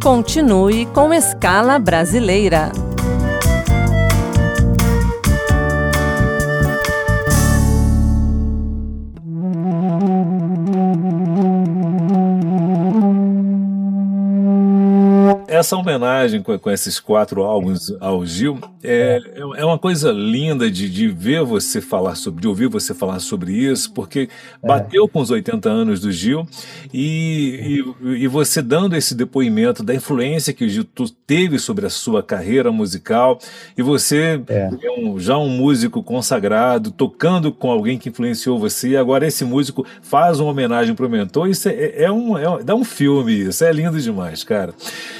Continue com Escala Brasileira. Essa homenagem com esses 4 álbuns ao Gil é uma coisa linda de ver você falar sobre, de ouvir você falar sobre isso, porque bateu com os 80 anos do Gil e você dando esse depoimento da influência que o Gil teve sobre a sua carreira musical, e você já um músico consagrado, tocando com alguém que influenciou você, e agora esse músico faz uma homenagem pro mentor. Isso dá um filme, isso é lindo demais, cara.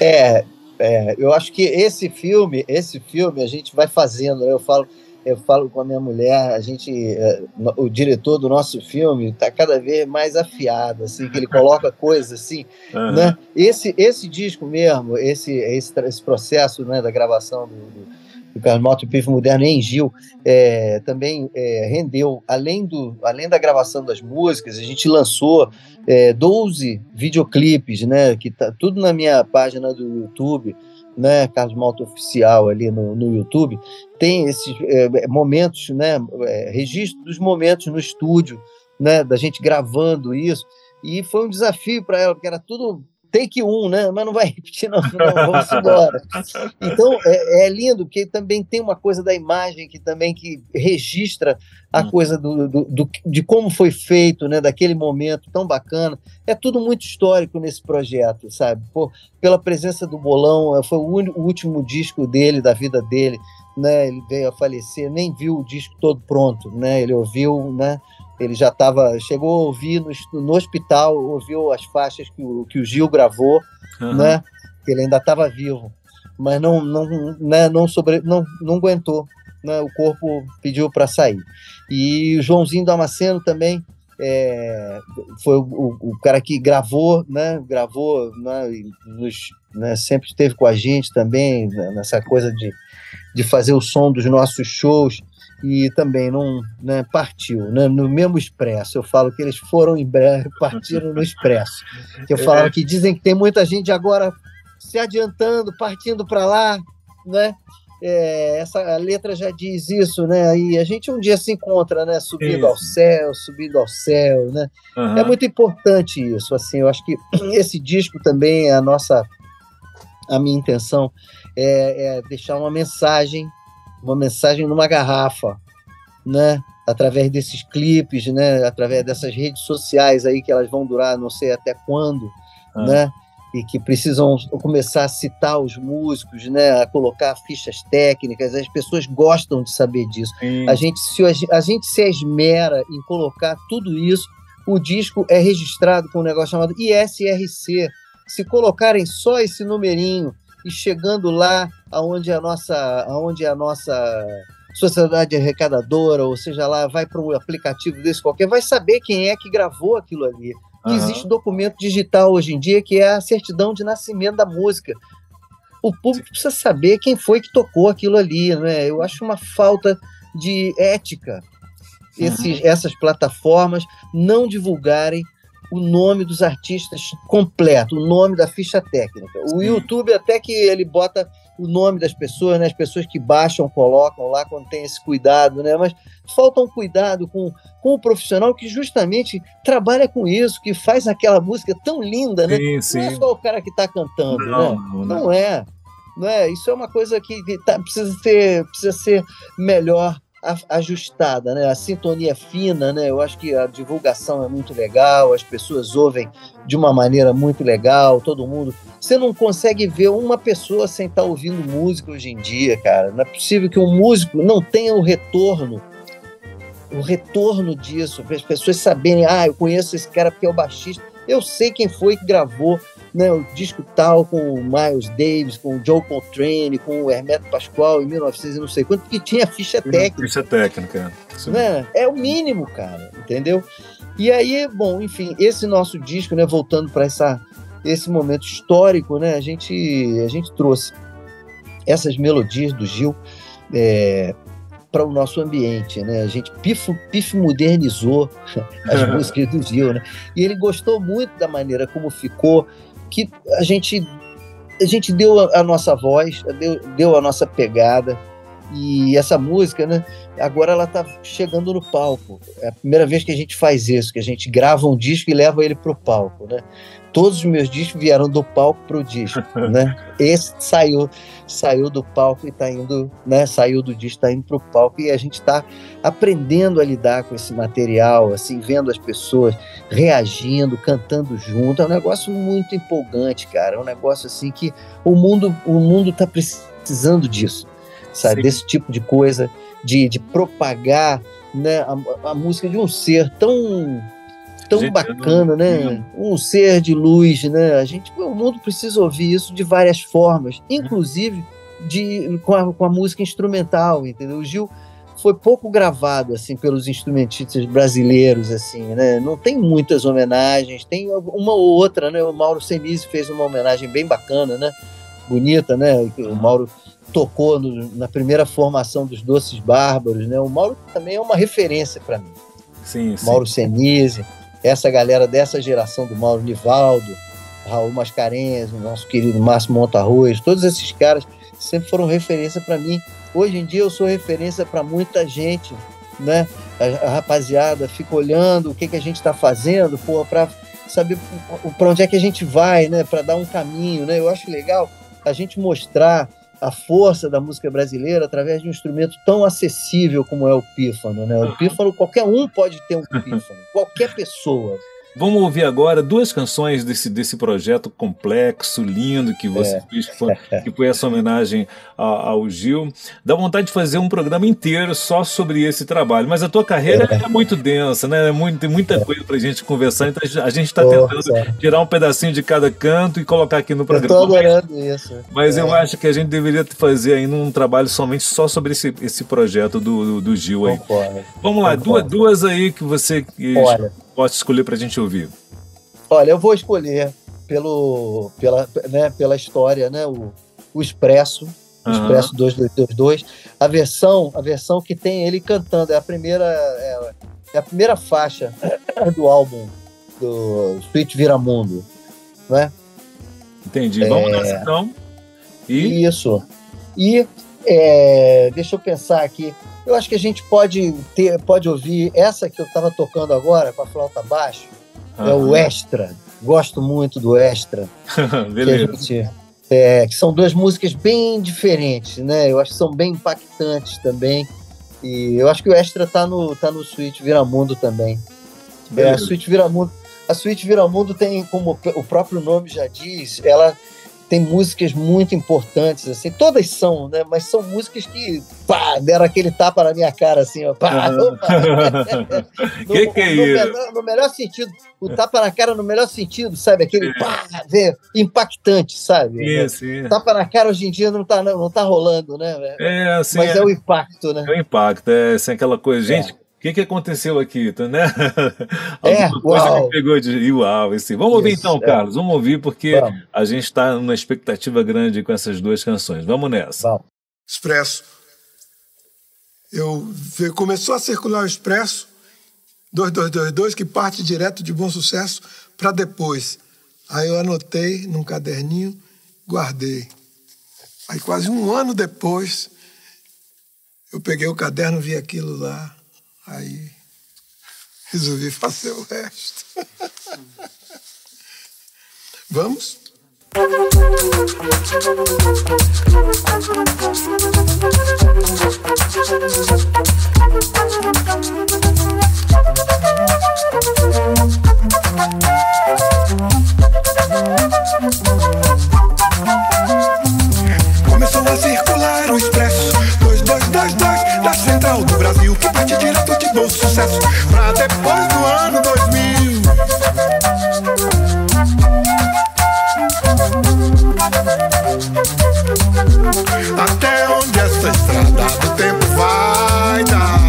Eu acho que esse filme a gente vai fazendo. Eu falo com a minha mulher, o diretor do nosso filme está cada vez mais afiado, assim, que ele coloca coisas assim, né? Esse disco mesmo, esse processo, né, da gravação do Carlos Malta e Pífio Moderno em Gil, também rendeu, além da gravação das músicas, a gente lançou 12 videoclipes, né, que tá tudo na minha página do YouTube, né, Carlos Malta Oficial ali no YouTube, tem esses momentos, né, registro dos momentos no estúdio, né, da gente gravando isso, e foi um desafio para ela, porque era tudo take 1, né? Mas não vai repetir, não, vamos embora. Então, é lindo, porque também tem uma coisa da imagem que registra a coisa de como foi feito, né? Daquele momento tão bacana. É tudo muito histórico nesse projeto, sabe? Pela presença do Bolão, foi o último disco dele, da vida dele, né? Ele veio a falecer, nem viu o disco todo pronto, né? Ele ouviu, né? Ele já chegou a ouvir no hospital, ouviu as faixas que o Gil gravou, né? Que ele ainda estava vivo, mas não aguentou, né? O corpo pediu para sair. E o Joãozinho Damasceno também foi o cara que gravou, né? Sempre esteve com a gente também, nessa coisa de fazer o som dos nossos shows. E também não, né, partiu, né, no mesmo Expresso. Eu falo que eles foram em breve, partiram no Expresso. Que eu falo que dizem que tem muita gente agora se adiantando, partindo para lá, né? A letra já diz isso, né? E a gente um dia se encontra, né? Subindo ao céu, né? É muito importante isso, assim. Eu acho que esse disco também a minha intenção é deixar uma mensagem numa garrafa, né? Através desses clipes, né? Através dessas redes sociais aí que elas vão durar não sei até quando, né? E que precisam começar a citar os músicos, né? A colocar fichas técnicas. As pessoas gostam de saber disso. A gente se esmera em colocar tudo isso. O disco é registrado com um negócio chamado ISRC. Se colocarem só esse numerinho e chegando lá aonde a nossa sociedade arrecadadora, ou seja lá, vai para um aplicativo desse qualquer, vai saber quem é que gravou aquilo ali. Que existe documento digital hoje em dia, que é a certidão de nascimento da música. O público precisa saber quem foi que tocou aquilo ali, né? Eu acho uma falta de ética essas plataformas não divulgarem o nome dos artistas completo, o nome da ficha técnica. O YouTube até que ele bota o nome das pessoas, né? As pessoas que baixam, colocam lá quando tem esse cuidado, né? Mas falta um cuidado com o profissional que justamente trabalha com isso, que faz aquela música tão linda, né? Sim. Não é só o cara que está cantando, não é. Isso é uma coisa que precisa ser melhor ajustada, né? A sintonia fina, né? Eu acho que a divulgação é muito legal, as pessoas ouvem de uma maneira muito legal, todo mundo. Você não consegue ver uma pessoa sem estar ouvindo música hoje em dia, cara. Não é possível que um músico não tenha o retorno disso, para as pessoas saberem, eu conheço esse cara porque é o baixista, eu sei quem foi que gravou, né, o disco tal com o Miles Davis, com o Joe Coltrane, com o Hermeto Pascoal em 1900 e não sei quanto, porque tinha ficha técnica. Ficha técnica, né? É o mínimo, cara, entendeu? E aí, bom, enfim, esse nosso disco, né, voltando para esse momento histórico, né, a gente trouxe essas melodias do Gil para o nosso ambiente, né? A gente modernizou as músicas do Gil, né? E ele gostou muito da maneira como ficou, que a gente a gente deu a nossa voz, deu a nossa pegada, e essa música, né, agora ela está chegando no palco. É a primeira vez que a gente faz isso, que a gente grava um disco e leva ele para o palco, né? Todos os meus discos vieram do palco para o disco, né? Esse saiu do palco e está indo, né? Saiu do disco, está indo para o palco, e a gente está aprendendo a lidar com esse material, assim, vendo as pessoas reagindo, cantando junto. É um negócio muito empolgante, cara. É um negócio assim que o mundo está precisando disso, sabe? Sim. Desse tipo de coisa, de propagar, né, a música de um ser tão bacana, né? Um ser de luz, né? O mundo precisa ouvir isso de várias formas, inclusive com a música instrumental, entendeu? O Gil foi pouco gravado, assim, pelos instrumentistas brasileiros, assim, né? Não tem muitas homenagens, tem uma ou outra, né? O Mauro Senise fez uma homenagem bem bacana, né? Bonita, né? O Mauro tocou na primeira formação dos Doces Bárbaros, né? O Mauro também é uma referência para mim. Sim. Mauro Senise, essa galera dessa geração do Mauro, Nivaldo, Raul Mascarenhas, o nosso querido Márcio Montarroz, todos esses caras sempre foram referência para mim. Hoje em dia eu sou referência para muita gente, né? A rapaziada fica olhando o que a gente está fazendo, para saber para onde é que a gente vai, né? Para dar um caminho, né? Eu acho legal a gente mostrar a força da música brasileira através de um instrumento tão acessível como é o pífano, né? O pífano, qualquer um pode ter um pífano, qualquer pessoa. Vamos ouvir agora 2 canções desse projeto complexo, lindo, que você fez, que foi essa homenagem ao Gil. Dá vontade de fazer um programa inteiro só sobre esse trabalho, mas a tua carreira é muito densa, né? Tem muita coisa pra gente conversar, então a gente está tentando tirar um pedacinho de cada canto e colocar aqui no programa. Eu tô adorando isso. Mas eu acho que a gente deveria fazer ainda um trabalho somente só sobre esse projeto do Gil aí. Concordo. Vamos lá, duas aí que você... Pode escolher para a gente ouvir. Olha, eu vou escolher pela história, né? O Expresso, o Expresso 2222, a versão que tem ele cantando, é a primeira faixa do álbum do Suíte Viramundo, né? Entendi. Vamos nessa então. Isso. E deixa eu pensar aqui. Eu acho que a gente pode ouvir essa que eu estava tocando agora com a flauta baixo, é o Extra. Gosto muito do Extra. Beleza. Que são 2 músicas bem diferentes, né? Eu acho que são bem impactantes também. E eu acho que o Extra tá no Suíte Viramundo também. A Suíte Viramundo tem, como o próprio nome já diz, ela tem músicas muito importantes, assim, todas são, né? Mas são músicas que, deram aquele tapa na minha cara, assim, ó, que é isso? No melhor sentido, o tapa na cara no melhor sentido, sabe? Aquele impactante, sabe? Isso. Tapa na cara hoje em dia não tá rolando, né? Assim, mas é o impacto, né? É o impacto, assim, aquela coisa, gente... O que aconteceu aqui, né? Coisa que pegou de uau, assim. Vamos ouvir então, Carlos. Vamos ouvir, porque a gente está numa expectativa grande com essas 2 canções. Vamos nessa. Vamos. Expresso. Começou a circular o Expresso 2222, que parte direto de Bom Sucesso para depois. Aí eu anotei num caderninho, guardei. Aí quase um ano depois, eu peguei o caderno, vi aquilo lá. Aí resolvi fazer o resto. Vamos? Começou a circular o Expresso 2222 da Central do Brasil, que parte direto de Bom Sucesso pra depois do ano 2000. Até onde essa estrada do tempo vai dar?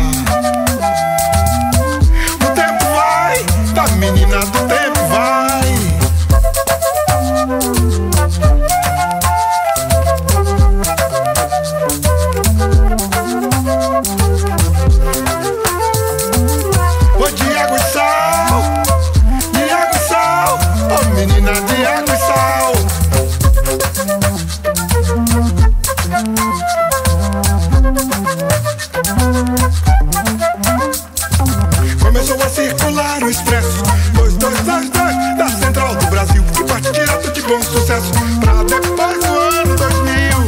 O tempo vai, da menina do tempo vai. Foi de água e sucesso pra depois do ano 2000.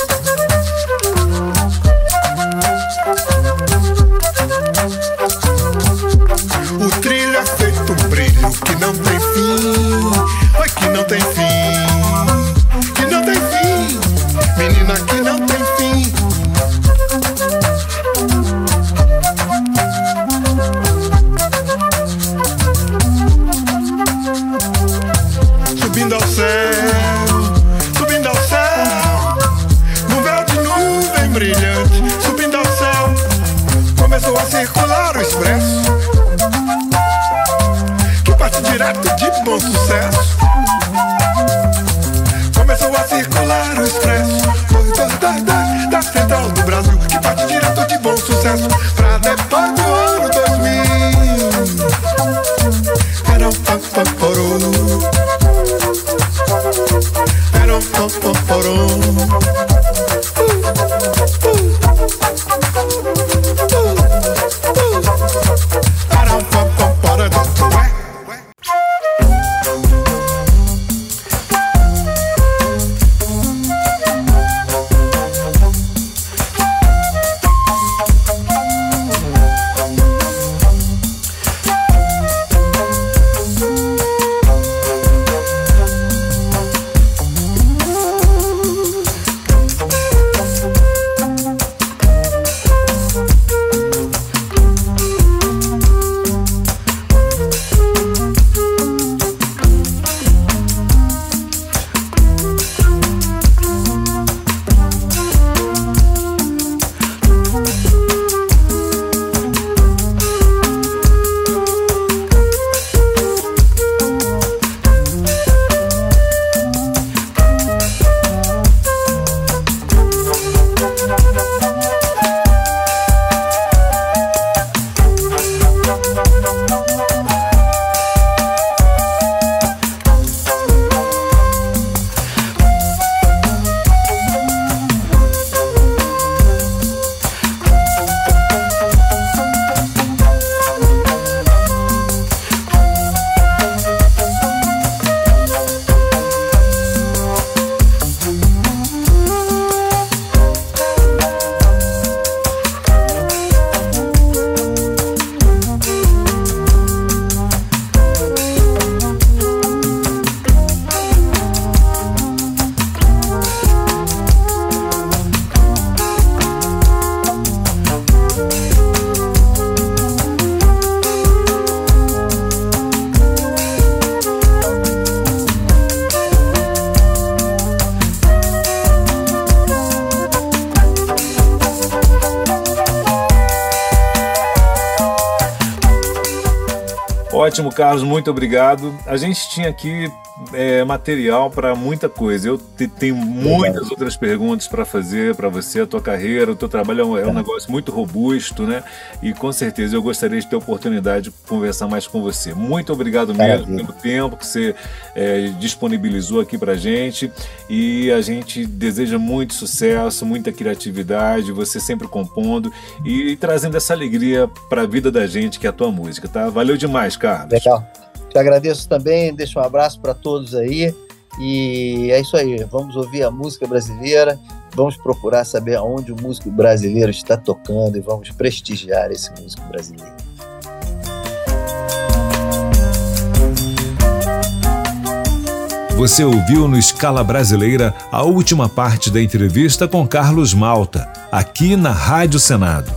O trilho é feito um brilho que não tem fim. Oi, que não tem fim. Que não tem fim. Menina, que não tem fim. Subindo ao céu, num véu de nuvem brilhante. Subindo ao céu, começou a circular o expresso, que parte direto de Bom Sucesso. Começou a circular o expresso, corredor da central do Brasil, que parte direto de Bom Sucesso pra depois do ano 2000. Era um papaporô. Era um papaporô. Era um papaporô. Ótimo, Carlos, muito obrigado. A gente tinha aqui material para muita coisa. Eu tenho muitas outras perguntas para fazer para você, a tua carreira, o teu trabalho é um negócio muito robusto, né? E com certeza eu gostaria de ter a oportunidade de conversar mais com você. Muito obrigado mesmo pelo tempo que você disponibilizou aqui para a gente, e a gente deseja muito sucesso, muita criatividade, você sempre compondo e trazendo essa alegria para a vida da gente, que é a tua música, tá? Valeu demais, Carlos. Legal. Te agradeço também, deixo um abraço para todos aí, e é isso aí, vamos ouvir a música brasileira, vamos procurar saber aonde o músico brasileiro está tocando e vamos prestigiar esse músico brasileiro. Você ouviu no Escala Brasileira a última parte da entrevista com Carlos Malta, aqui na Rádio Senado.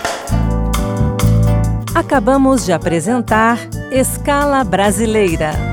Acabamos de apresentar Escala Brasileira.